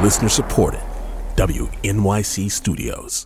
Listener supported. WNYC Studios.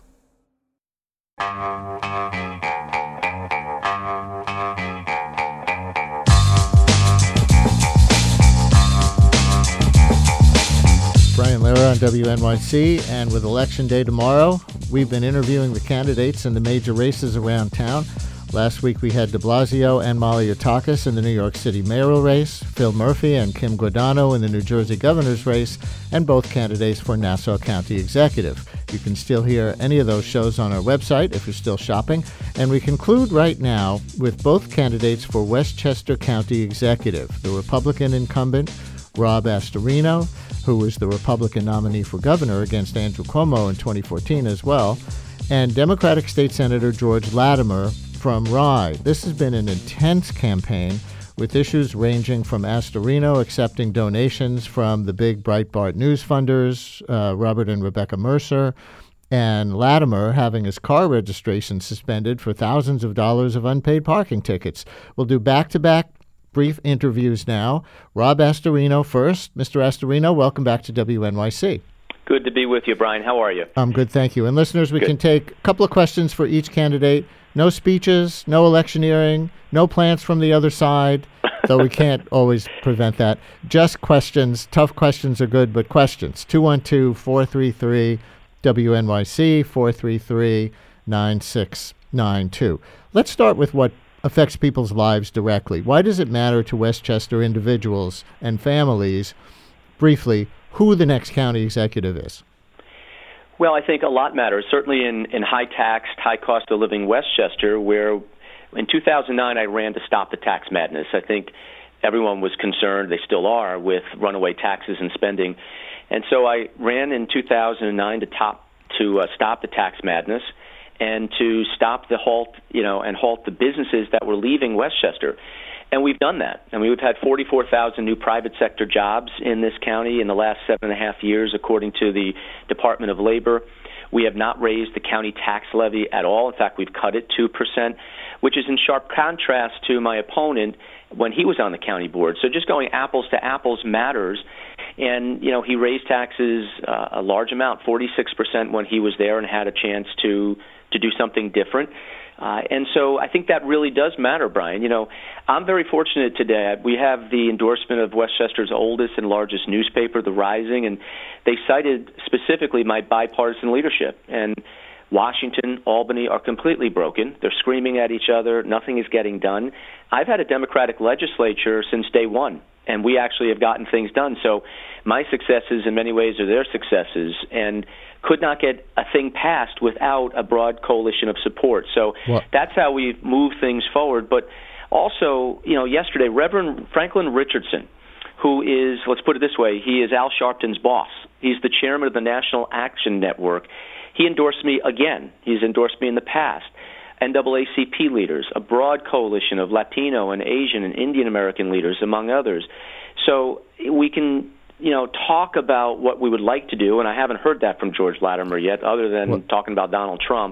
Brian Lehrer on WNYC, and with Election Day tomorrow, we've been interviewing the candidates in the major races around town. Last week we had de Blasio and Malliotakis in the New York City mayoral race, Phil Murphy and Kim Guadagno in the New Jersey governor's race, and both candidates for Nassau County Executive. You can still hear any of those shows on our website if you're still shopping. And we conclude right now with both candidates for Westchester County Executive, the Republican incumbent, Rob Astorino, who was the Republican nominee for governor against Andrew Cuomo in 2014 as well, and Democratic State Senator George Latimer from Rye. This has been an intense campaign with issues ranging from Astorino accepting donations from the big Breitbart news funders, Robert and Rebecca Mercer, and Latimer having his car registration suspended for thousands of dollars of unpaid parking tickets. We'll do back-to-back brief interviews now. Rob Astorino first. Mr. Astorino, welcome back to WNYC. Good to be with you, Brian. How are you? I'm good, thank you. And listeners, we can take a couple of questions for each candidate. No speeches, no electioneering, no plants from the other side, though we can't always prevent that. Just questions. Tough questions are good, but questions. 212-433-WNYC, 433-9692. Let's start with what affects people's lives directly. Why does it matter to Westchester individuals and families, briefly, who the next county executive is? Well, I think a lot matters, certainly in high-taxed, high-cost-of-living Westchester, where in 2009 I ran to stop the tax madness. I think everyone was concerned, they still are, with runaway taxes and spending. And so I ran in 2009 to stop the tax madness and to stop halt the businesses that were leaving Westchester. And we've done that. I mean, we've had 44,000 new private sector jobs in this county in the last 7.5 years, according to the Department of Labor. We have not raised the county tax levy at all. In fact, we've cut it 2%, which is in sharp contrast to my opponent when he was on the county board. So just going apples to apples matters. And, he raised taxes a large amount, 46% when he was there and had a chance to do something different. And so I think that really does matter, Brian. I'm very fortunate today. We have the endorsement of Westchester's oldest and largest newspaper, The Rising, and they cited specifically my bipartisan leadership. And Washington, Albany are completely broken. They're screaming at each other. Nothing is getting done. I've had a Democratic legislature since day one, and we actually have gotten things done. So my successes in many ways are their successes, and could not get a thing passed without a broad coalition of support. So that's how we've moved things forward. But also, yesterday, Reverend Franklin Richardson, who is, let's put it this way, he is Al Sharpton's boss. He's the chairman of the National Action Network. He endorsed me again. He's endorsed me in the past. NAACP leaders, a broad coalition of Latino and Asian and Indian American leaders, among others. So we can talk about what we would like to do, and I haven't heard that from George Latimer yet, other than talking about Donald Trump,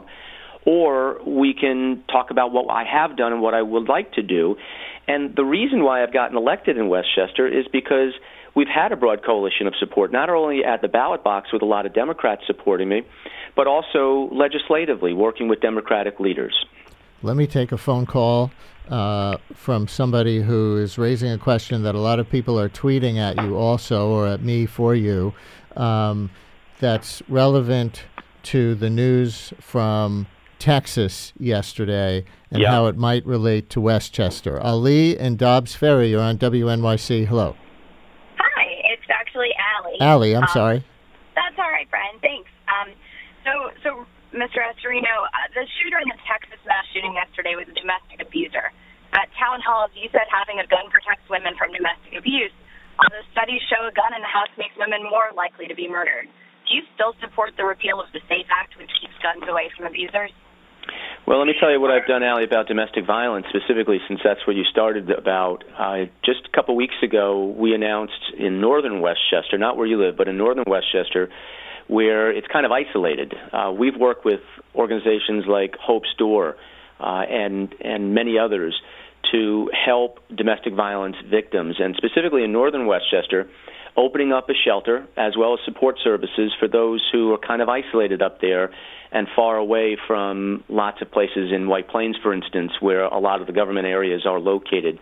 or we can talk about what I have done and what I would like to do. And the reason why I've gotten elected in Westchester is because we've had a broad coalition of support, not only at the ballot box with a lot of Democrats supporting me, but also legislatively working with Democratic leaders. Let me take a phone call from somebody who is raising a question that a lot of people are tweeting at you also, or at me for you, that's relevant to the news from Texas yesterday and how it might relate to Westchester. Ali and Dobbs Ferry, you're on WNYC. Hello. Hi, it's actually Allie. Allie, I'm sorry. That's all right, Brian. Thanks. So Mr. Astorino, the shooter in the Texas mass shooting yesterday was a domestic abuser. At town halls, you said having a gun protects women from domestic abuse. Although studies show a gun in the house makes women more likely to be murdered. Do you still support the repeal of the SAFE Act, which keeps guns away from abusers? Well, let me tell you what I've done, Allie, about domestic violence specifically, since that's where you started about. Just a couple weeks ago, we announced in northern Westchester, not where you live, but in northern Westchester, where it's kind of isolated. We've worked with organizations like Hope's Door and many others to help domestic violence victims. And specifically in northern Westchester, opening up a shelter as well as support services for those who are kind of isolated up there and far away from lots of places in White Plains, for instance, where a lot of the government areas are located.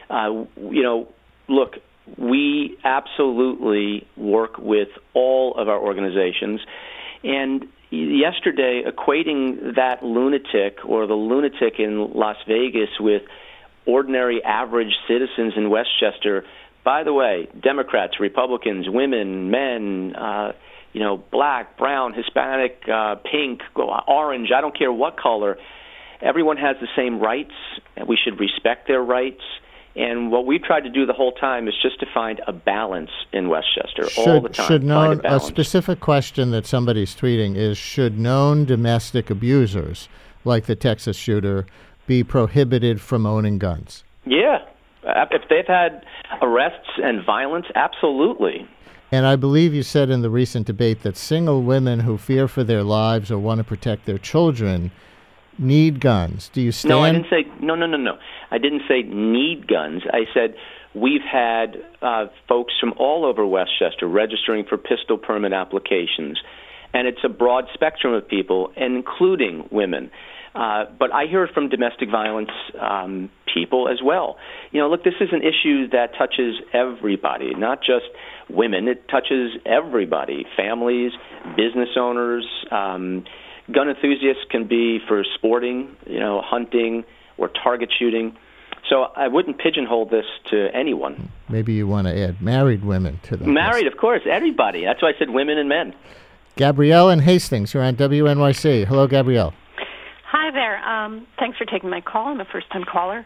Look, we absolutely work with all of our organizations. And yesterday, equating that lunatic or the lunatic in Las Vegas with ordinary average citizens in Westchester, by the way, Democrats, Republicans, women, men, black, brown, Hispanic, pink, orange, I don't care what color, everyone has the same rights, and we should respect their rights. And what we've tried to do the whole time is just to find a balance in Westchester all the time. A specific question that somebody's tweeting is, should known domestic abusers, like the Texas shooter, be prohibited from owning guns? Yeah. If they've had arrests and violence, absolutely. And I believe you said in the recent debate that single women who fear for their lives or want to protect their children need guns. Do you stand? No, I didn't say, no. I didn't say need guns. I said we've had folks from all over Westchester registering for pistol permit applications, and it's a broad spectrum of people, including women. But I hear it from domestic violence people as well. Look, this is an issue that touches everybody, not just women. It touches everybody, families, business owners. Gun enthusiasts can be for sporting, hunting or target shooting. So I wouldn't pigeonhole this to anyone. Maybe you want to add married women to that. Married, of course, everybody. That's why I said women and men. Gabrielle in Hastings, you're on WNYC. Hello, Gabrielle. Hi there. Thanks for taking my call. I'm a first-time caller.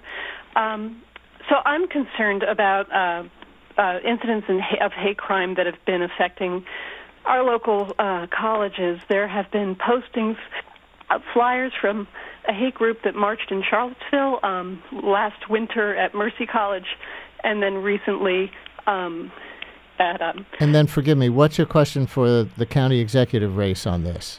So I'm concerned about incidents of hate crime that have been affecting our local colleges. There have been postings, flyers from a hate group that marched in Charlottesville last winter at Mercy College, and then recently at... And then, forgive me, what's your question for the county executive race on this?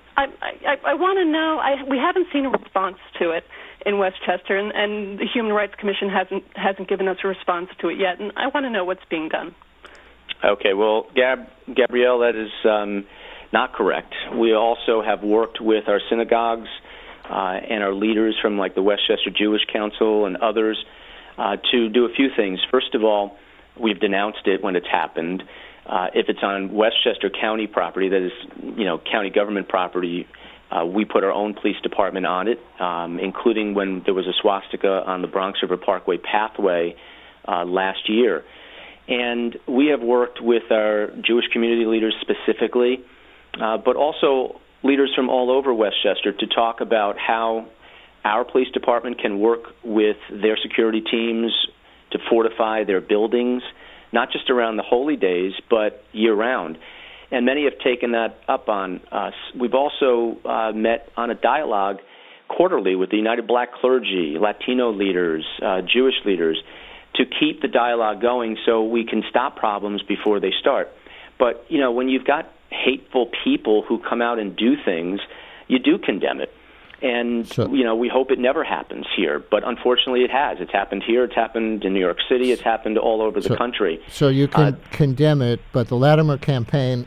I want to know, we haven't seen a response to it in Westchester, and the Human Rights Commission hasn't given us a response to it yet, and I want to know what's being done. Okay, well, Gabrielle, that is not correct. We also have worked with our synagogues and our leaders from like the Westchester Jewish Council and others to do a few things. First of all, we've denounced it when it's happened. If it's on Westchester County property, that is, county government property, we put our own police department on it, including when there was a swastika on the Bronx River Parkway pathway last year. And we have worked with our Jewish community leaders specifically, but also leaders from all over Westchester to talk about how our police department can work with their security teams to fortify their buildings, not just around the holy days, but year-round. And many have taken that up on us. We've also met on a dialogue quarterly with the United Black Clergy, Latino leaders, Jewish leaders, to keep the dialogue going so we can stop problems before they start. But, when you've got hateful people who come out and do things, you do condemn it. And, we hope it never happens here. But unfortunately it has. It's happened here. It's happened in New York City. It's happened all over the country. So you can condemn it, but the Latimer campaign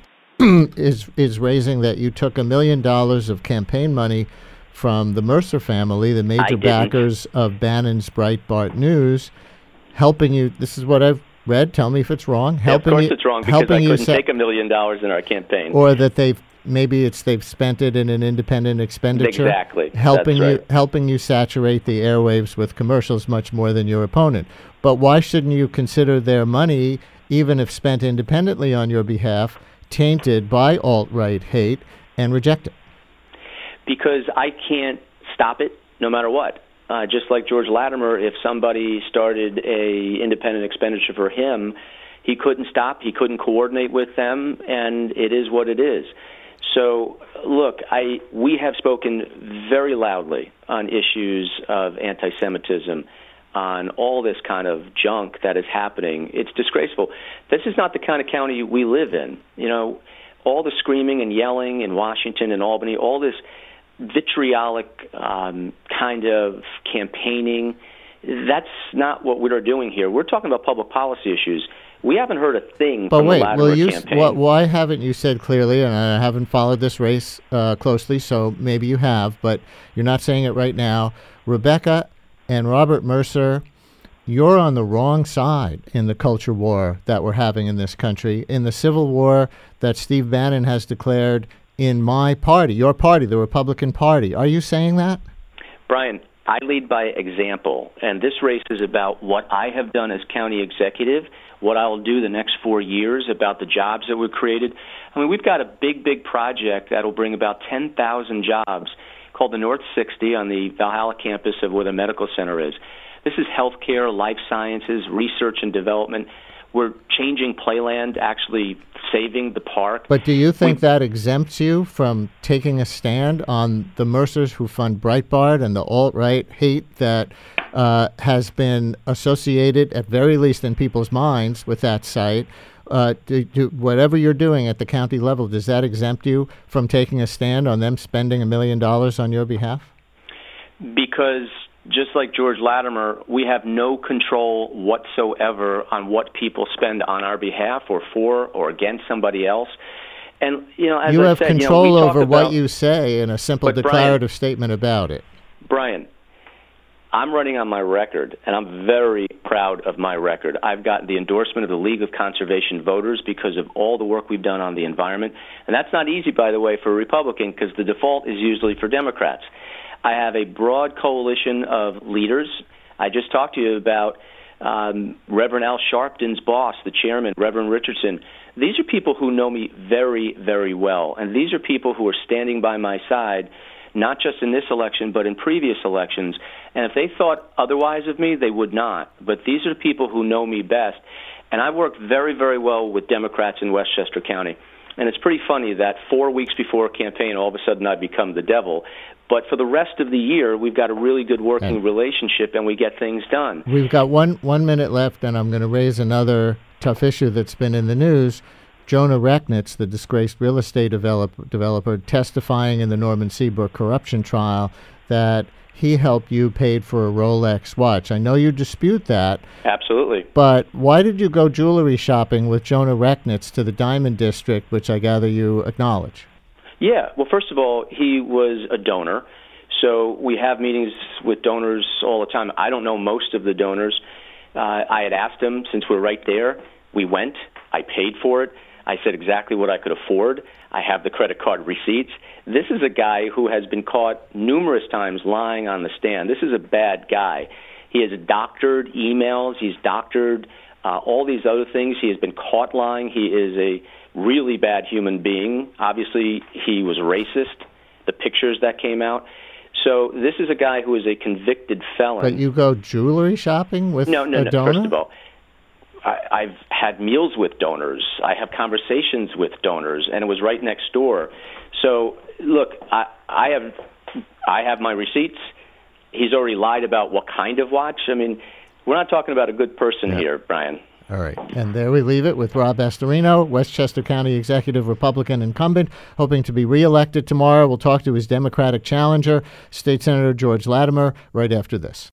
is raising that you took $1 million of campaign money from the Mercer family, the major backers of Bannon's Breitbart News, helping you. This is what I've read. Tell me if it's wrong. Of course it's wrong, because I couldn't take $1 million in our campaign. Or that they've spent it in an independent expenditure. Exactly. Helping you saturate the airwaves with commercials much more than your opponent. But why shouldn't you consider their money, even if spent independently on your behalf, tainted by alt-right hate, and reject it? Because I can't stop it no matter what. Just like George Latimer, if somebody started a independent expenditure for him, he couldn't stop, he couldn't coordinate with them, and it is what it is. So, look, we have spoken very loudly on issues of anti-Semitism, on all this kind of junk that is happening. It's disgraceful. This is not the kind of county we live in. All the screaming and yelling in Washington and Albany, all this vitriolic kind of campaigning That's not what we're doing here. We're talking about public policy issues. We haven't heard a thing but from wait, the Latimer campaign. Why haven't you said clearly, and I haven't followed this race closely, so maybe you have, but you're not saying it right now. Rebecca and Robert Mercer, you're on the wrong side in the culture war that we're having in this country, in the civil war that Steve Bannon has declared in my party, your party, the Republican Party. Are you saying that? Brian, I lead by example, and this race is about what I have done as county executive, what I'll do the next 4 years, about the jobs that were created. I mean, we've got a big project that will bring about 10,000 jobs called the North 60 on the Valhalla campus of where the medical center is. This is healthcare, life sciences, research and development. We're changing Playland, actually saving the park. But do you think that exempts you from taking a stand on the Mercers who fund Breitbart and the alt-right hate that has been associated, at very least in people's minds, with that site? Whatever you're doing at the county level, does that exempt you from taking a stand on them spending $1 million on your behalf? Because just like George Latimer, we have no control whatsoever on what people spend on our behalf or for or against somebody else. And, as you I have said, control over about what you say in a simple declarative statement about it. Brian, I'm running on my record, and I'm very proud of my record. I've got the endorsement of the League of Conservation Voters because of all the work we've done on the environment. And that's not easy, by the way, for a Republican, because the default is usually for Democrats. I have a broad coalition of leaders. I just talked to you about Reverend Al Sharpton's boss, the chairman, Reverend Richardson. These are people who know me very, very well, and these are people who are standing by my side, not just in this election, but in previous elections. And if they thought otherwise of me, they would not. But these are the people who know me best. And I work very, very well with Democrats in Westchester County. And it's pretty funny that 4 weeks before a campaign, all of a sudden I become the devil. But for the rest of the year, we've got a really good working relationship, and we get things done. We've got one minute left, and I'm going to raise another tough issue that's been in the news. Jonah Rechnitz, the disgraced real estate developer, testifying in the Norman Seabrook corruption trial that he helped you paid for a Rolex watch. I know you dispute that. Absolutely. But why did you go jewelry shopping with Jonah Rechnitz to the Diamond District, which I gather you acknowledge? Yeah. Well, first of all, he was a donor. So we have meetings with donors all the time. I don't know most of the donors. I had asked him, since we're right there, we went. I paid for it. I said exactly what I could afford. I have the credit card receipts. This is a guy who has been caught numerous times lying on the stand. This is a bad guy. He has doctored emails. He's doctored all these other things. He has been caught lying. He is a really bad human being. Obviously, he was racist, the pictures that came out. So this is a guy who is a convicted felon. But you go jewelry shopping with a donor? First of all, I've had meals with donors. I have conversations with donors, and it was right next door. So, look, I have my receipts. He's already lied about what kind of watch. I mean, we're not talking about a good person here, Brian. All right. And there we leave it with Rob Astorino, Westchester County Executive Republican incumbent, hoping to be reelected tomorrow. We'll talk to his Democratic challenger, State Senator George Latimer, right after this.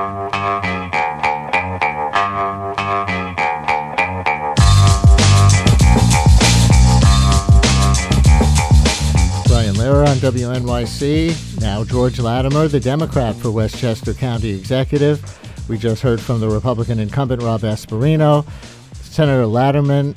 Brian Lehrer on WNYC. Now George Latimer, the Democrat for Westchester County Executive. We just heard from the Republican incumbent, Rob Astorino. Senator Latimer,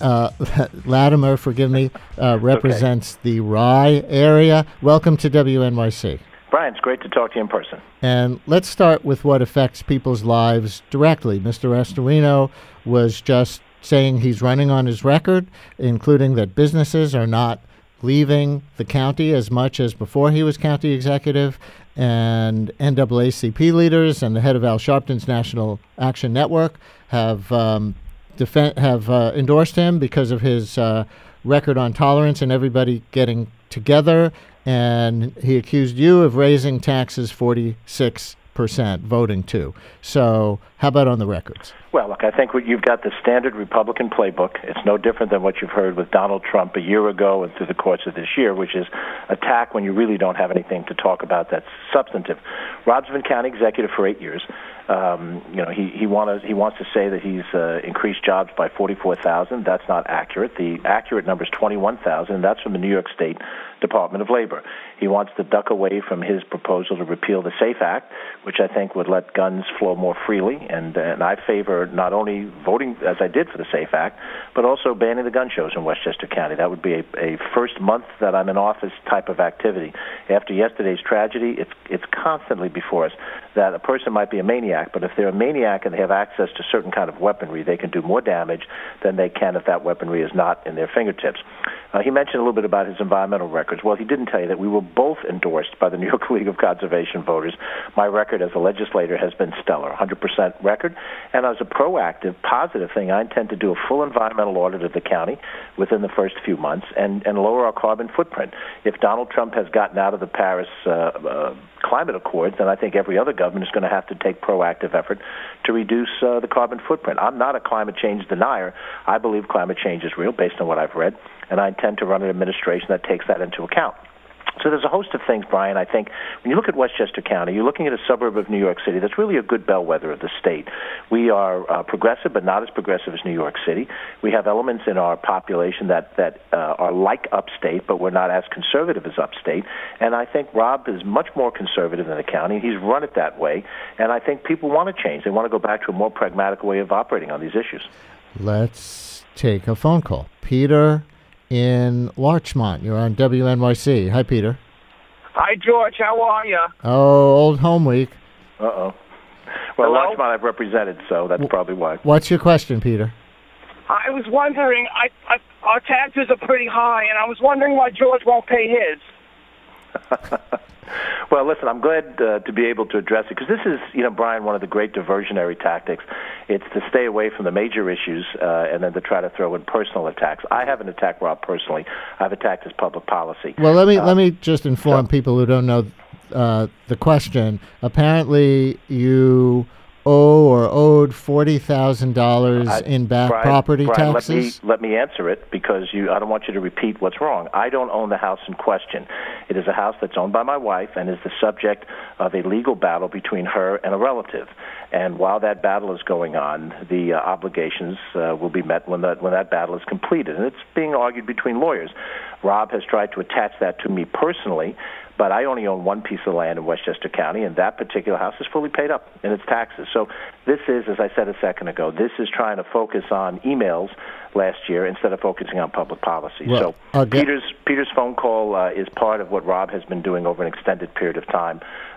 represents the Rye area. Welcome to WNYC. Brian, it's great to talk to you in person. And let's start with what affects people's lives directly. Mr. Astorino was just saying he's running on his record, including that businesses are not leaving the county as much as before he was county executive, and NAACP leaders and the head of Al Sharpton's National Action Network have endorsed him because of his record on tolerance and everybody getting together. And he accused you of raising taxes 46%, voting too. So how about on the records? Well, look, I think you've got the standard Republican playbook. It's no different than what you've heard with Donald Trump a year ago and through the course of this year, which is attack when you really don't have anything to talk about that's substantive. Rob's been county executive for 8 years. He wants to say that he's increased jobs by 44,000. That's not accurate. The accurate number is 21,000. That's from the New York State Department of Labor. He wants to duck away from his proposal to repeal the SAFE Act, which I think would let guns flow more freely. And I favor not only voting, as I did, for the SAFE Act, but also banning the gun shows in Westchester County. That would be a first month that I'm in office type of activity. After yesterday's tragedy, it's constantly before us that a person might be a maniac, but if they're a maniac and they have access to certain kind of weaponry, they can do more damage than they can if that weaponry is not in their fingertips. He mentioned a little bit about his environmental records. Well, he didn't tell you that we were both endorsed by the New York League of Conservation Voters. My record as a legislator has been stellar, 100% record. And as a proactive, positive thing, I intend to do a full environmental audit of the county within the first few months and lower our carbon footprint. If Donald Trump has gotten out of the Paris climate accords, then I think every other government is going to have to take proactive effort to reduce the carbon footprint. I'm not a climate change denier. I believe climate change is real based on what I've read, and I intend to run an administration that takes that into account. So there's a host of things, Brian. I think when you look at Westchester County, you're looking at a suburb of New York City that's really a good bellwether of the state. We are progressive, but not as progressive as New York City. We have elements in our population that are like upstate, but we're not as conservative as upstate. And I think Rob is much more conservative than the county. He's run it that way. And I think people want to change. They want to go back to a more pragmatic way of operating on these issues. Let's take a phone call. Peter in Larchmont. You're on WNYC. Hi, Peter. Hi, George. How are you? Oh, old home week. Well, Hello? Larchmont I've represented, so that's probably why. What's your question, Peter? I was wondering, our taxes are pretty high, and I was wondering why George won't pay his. Well, listen, I'm glad to be able to address it because this is, Brian, one of the great diversionary tactics. It's to stay away from the major issues and then to try to throw in personal attacks. I haven't attacked Rob personally. I've attacked his public policy. Well, let me just inform people who don't know the question. Apparently, you owe or owed $40,000 in back property taxes? Let me answer it because I don't want you to repeat what's wrong. I don't own the house in question. It is a house that's owned by my wife and is the subject of a legal battle between her and a relative. And while that battle is going on, the obligations will be met when that battle is completed. And it's being argued between lawyers. Rob has tried to attach that to me personally, but I only own one piece of land in Westchester County, and that particular house is fully paid up in its taxes. So this is, as I said a second ago, this is trying to focus on emails last year instead of focusing on public policy. Well, so Peter's phone call is part of what Rob has been doing over an extended period of time.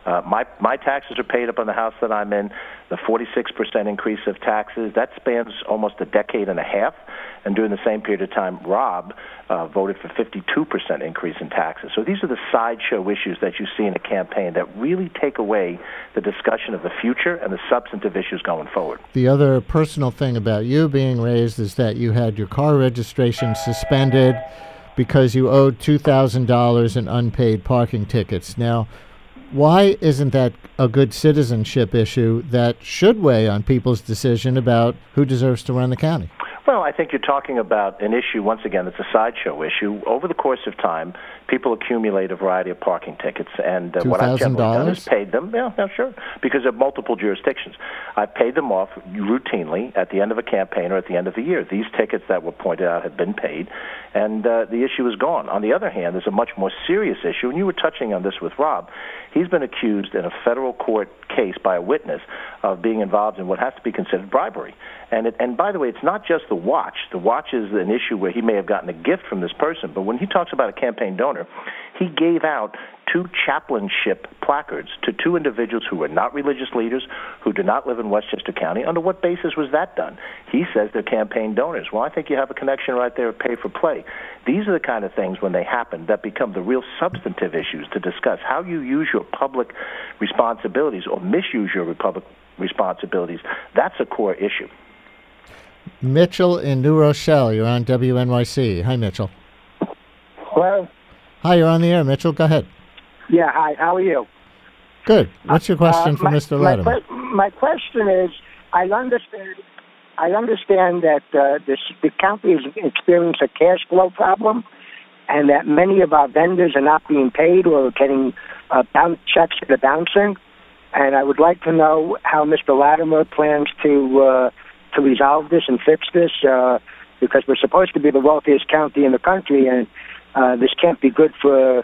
My taxes are paid up on the house that I'm in. The 46% increase of taxes, that spans almost a decade and a half. And during the same period of time, Rob voted for 52% increase in taxes. So these are the sideshow issues that you see in a campaign that really take away the discussion of the future and the substantive issues going forward. The other personal thing about you being raised is that you had your car registration suspended because you owed $2,000 in unpaid parking tickets. Now, why isn't that a good citizenship issue that should weigh on people's decision about who deserves to run the county? Well, I think you're talking about an issue, once again, that's a sideshow issue. Over the course of time, people accumulate a variety of parking tickets, and what I've generally done is paid them. Yeah, sure, because of multiple jurisdictions. I've paid them off routinely at the end of a campaign or at the end of the year. These tickets that were pointed out have been paid, and the issue is gone. On the other hand, there's a much more serious issue, and you were touching on this with Rob. He's been accused in a federal court case by a witness of being involved in what has to be considered bribery. And by the way, it's not just the watch. The watch is an issue where he may have gotten a gift from this person, but when he talks about a campaign donor, he gave out 2 chaplainship placards to 2 individuals who were not religious leaders, who do not live in Westchester County. Under what basis was that done? He says they're campaign donors. Well, I think you have a connection right there of pay for play. These are the kind of things, when they happen, that become the real substantive issues to discuss. How you use your public responsibilities or misuse your public responsibilities, that's a core issue. Mitchell in New Rochelle, you're on WNYC. Hi, Mitchell. Hello? Hi, you're on the air, Mitchell. Go ahead. Yeah, hi. How are you? Good. What's your question for Mr. Letterman? My question is, I understand I understand that the county has experienced a cash flow problem, and that many of our vendors are not being paid or getting checks that are bouncing. And I would like to know how Mr. Latimer plans to resolve this and fix this, because we're supposed to be the wealthiest county in the country, and this can't be good for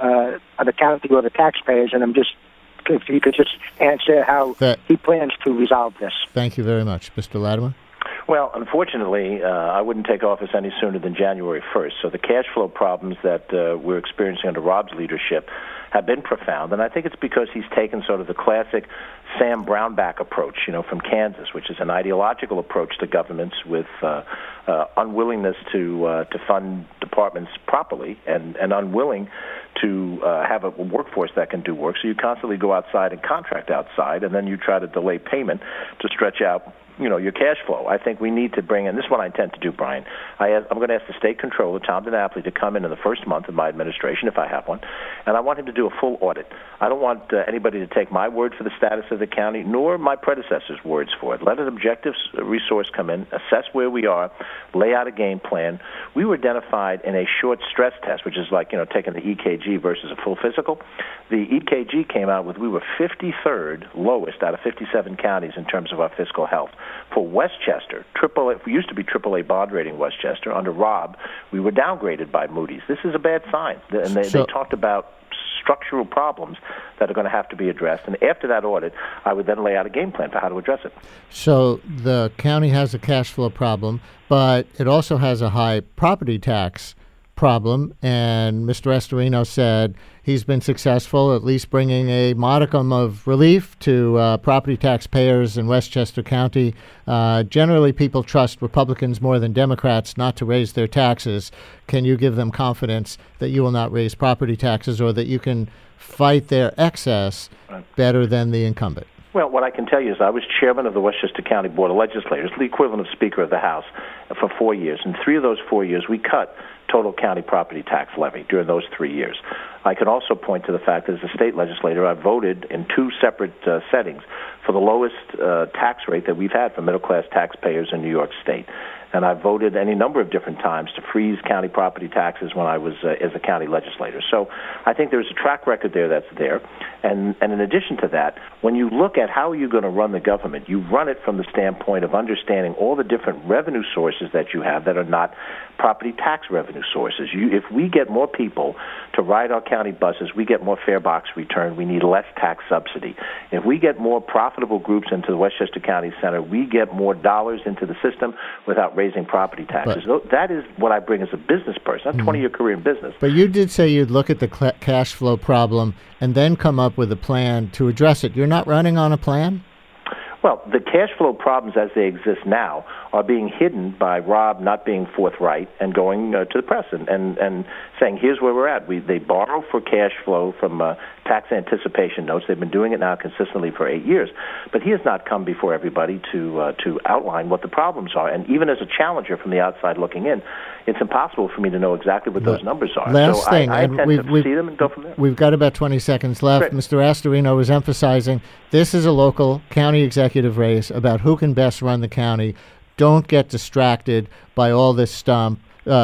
the county or the taxpayers. And if you could just answer how he plans to resolve this. Thank you very much. Mr. Latimer? Well, unfortunately, I wouldn't take office any sooner than January 1st. So the cash flow problems that we're experiencing under Rob's leadership have been profound, and I think it's because he's taken sort of the classic Sam Brownback approach, from Kansas, which is an ideological approach to governments with unwillingness to fund departments properly and unwilling to have a workforce that can do work. So you constantly go outside and contract outside, and then you try to delay payment to stretch out your cash flow. I think we need to bring in, this is what I intend to do, Brian. I'm going to ask the state controller, Tom DiNapoli, to come in the first month of my administration, if I have one, and I want him to do a full audit. I don't want anybody to take my word for the status of the county, nor my predecessor's words for it. Let an objective resource come in, assess where we are, lay out a game plan. We were identified in a short stress test, which is like, taking the EKG versus a full physical. The EKG came out with, we were 53rd lowest out of 57 counties in terms of our fiscal health. For Westchester, we used to be AAA bond rating Westchester. Under Rob, we were downgraded by Moody's. This is a bad sign. And they talked about structural problems that are going to have to be addressed. And after that audit, I would then lay out a game plan for how to address it. So the county has a cash flow problem, but it also has a high property tax problem, and Mr. Estorino said he's been successful at least bringing a modicum of relief to property taxpayers in Westchester County. Generally, people trust Republicans more than Democrats not to raise their taxes. Can you give them confidence that you will not raise property taxes, or that you can fight their excess better than the incumbent? Well, what I can tell you is I was chairman of the Westchester County Board of Legislators, the equivalent of Speaker of the House, for 4 years. In 3 of those 4 years, we cut total county property tax levy during those 3 years. I can also point to the fact that as a state legislator, I voted in 2 separate settings for the lowest tax rate that we've had for middle-class taxpayers in New York State. And I voted any number of different times to freeze county property taxes when I was as a county legislator. So I think there's a track record there that's there. And in addition to that, when you look at how you're going to run the government, you run it from the standpoint of understanding all the different revenue sources that you have that are not property tax revenue sources. If we get more people to ride our county buses, we get more fare box return. We need less tax subsidy. If we get more profitable groups into the Westchester County Center, we get more dollars into the system without raising property taxes. That is what I bring as a business person. I'm a 20-year career in business. But you did say you'd look at the cash flow problem and then come up with a plan to address it. You're not running on a plan? Well, the cash flow problems as they exist now are being hidden by Rob not being forthright and going to the press and saying, here's where we're at. They borrow for cash flow from tax anticipation notes. They've been doing it now consistently for 8 years. But he has not come before everybody to outline what the problems are. And even as a challenger from the outside looking in, it's impossible for me to know exactly what those numbers are. Last thing, I intend to see them and go from there. We've got about 20 seconds left. Great. Mr. Astorino was emphasizing this is a local county executive race about who can best run the county. Don't get distracted by all this stuff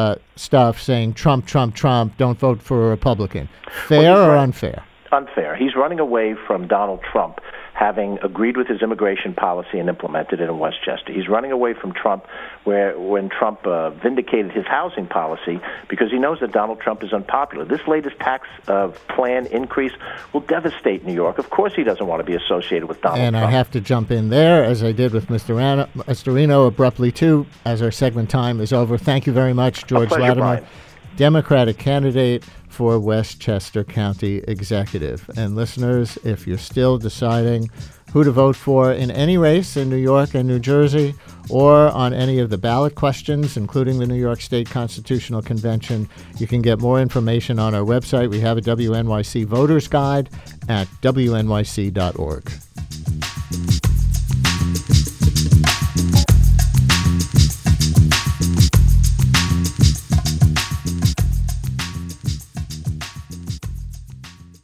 saying Trump, Trump, Trump, don't vote for a Republican. Fair or unfair? Unfair. He's running away from Donald Trump having agreed with his immigration policy and implemented it in Westchester. He's running away from Trump when Trump vindicated his housing policy because he knows that Donald Trump is unpopular. This latest tax plan increase will devastate New York. Of course he doesn't want to be associated with Donald Trump. And I have to jump in there, as I did with Mr. Astorino, abruptly too, as our segment time is over. Thank you very much, George Latimer, Democratic candidate for Westchester County Executive. And listeners, if you're still deciding who to vote for in any race in New York and New Jersey, or on any of the ballot questions, including the New York State Constitutional Convention, you can get more information on our website. We have a WNYC Voters Guide at wnyc.org.